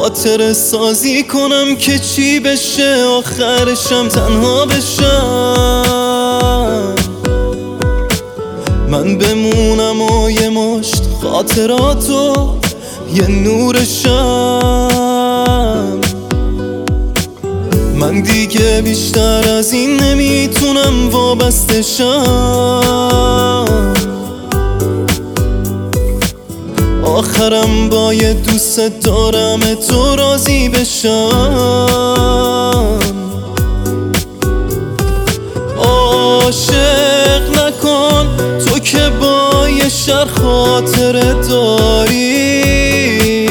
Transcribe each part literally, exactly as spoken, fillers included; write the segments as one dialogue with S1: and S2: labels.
S1: خاطر سازی کنم که چی بشه، آخرشم تنها بشم. من بمونم و یه مشت خاطراتو یه نورشم. من دیگه بیشتر از این نمیتونم وابسته شم. آخرم با یه دوست دارم تو راضی بشم. عاشق نکن تو که با یه شهر خاطره داری.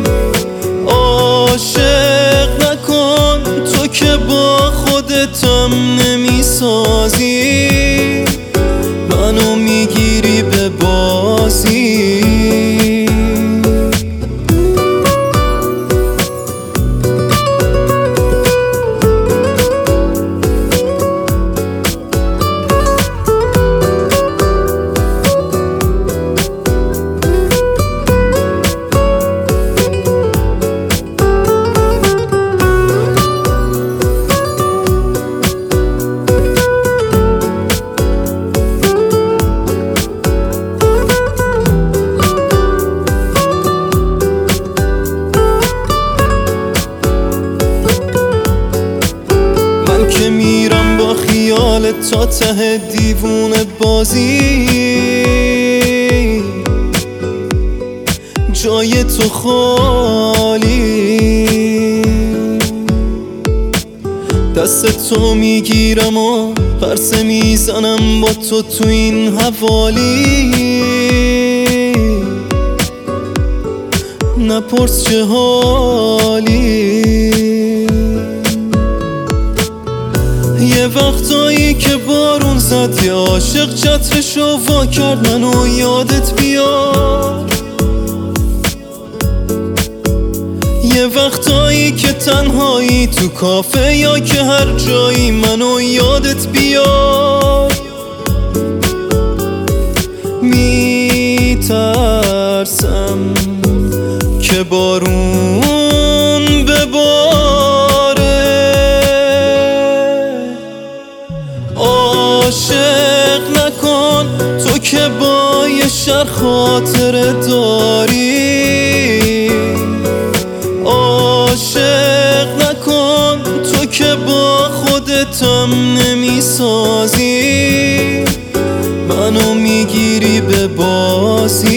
S1: عاشق نکن تو که با خودتم نمیسازی. منو میگیری به بازی. که میرم با خیال تا ته دیوون بازی. جای تو خالی، دست تو میگیرم و پرسه میزنم با تو تو این حوالی. نپرس چه حالی. یه وقتایی که بارون زد یه عاشق چترشو وا کرد، منو یادت بیاد. یه وقتایی که تنهایی تو کافه یا که هر جایی، منو یادت بیاد. میترسم که بارون بباره. عاشق نکن تو که با یه شهر خاطره داری. عاشق نکن تو که با خودتم نمیسازی. منو میگیری به بازی.